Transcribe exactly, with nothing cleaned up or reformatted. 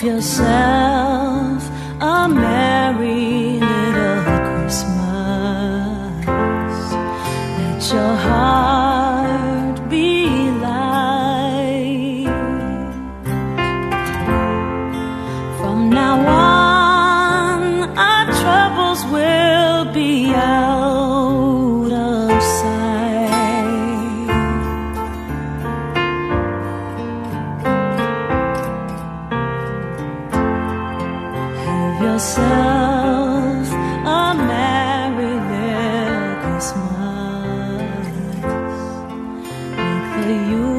yourself a merry little Christmas. Let your heart be light. From now on, our troubles will be out of sight. Have yourself a merry little Christmas. Make the